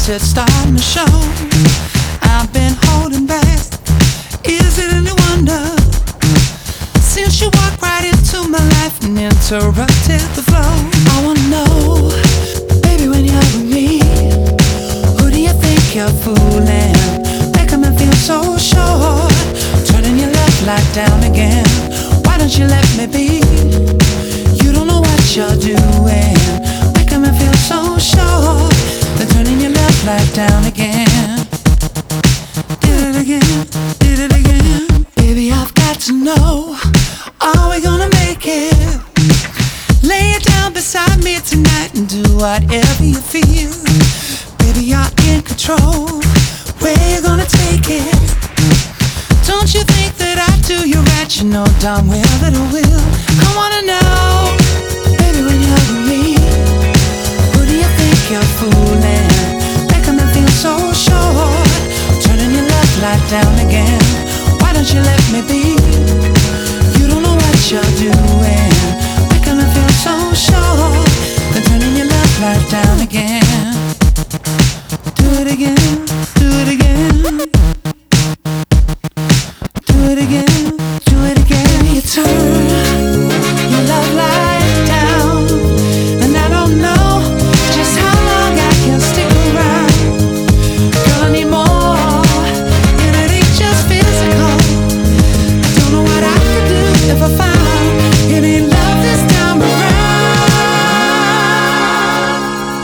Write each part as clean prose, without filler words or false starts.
it's starting to show. I've been holding back. Is it any wonder? Since you walked right into my life and interrupted the flow. I wanna know, baby, when you're with me, who do you think you're fooling? Making me feel so sure. Turning your left light down again. Why don't you let me be? You don't know what you're doing. Making me feel so sure. Then turning your left light down again. Did it again, did it again. Baby, I've got to know, are we gonna make it? Lay it down beside me tonight and do whatever you feel. Baby, you're in control. Where you gonna take it? Don't you think that I do you right? You know darn well that I will. I wanna know, baby, when you're with me, who do you think you're fooling? Making me feel so sure. Turning your left light down again. Why don't you let me be? You don't know what you're doing. Making me feel so sure. Then turning your left light down again. Do it again, do it again. Do it again, do it again. You turn your love light down, and I don't know just how long I can stick around. Girl, I need more, and it ain't just physical. I don't know what I could do if I found it ain't love this time around.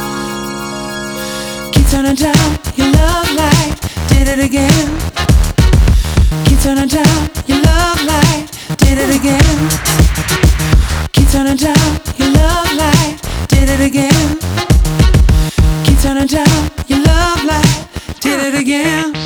Keep turning down your love light, did it again. Keep turning down your love light, did it again. Keep turning down your love light, did it again. Keep turning down your love light, did it again.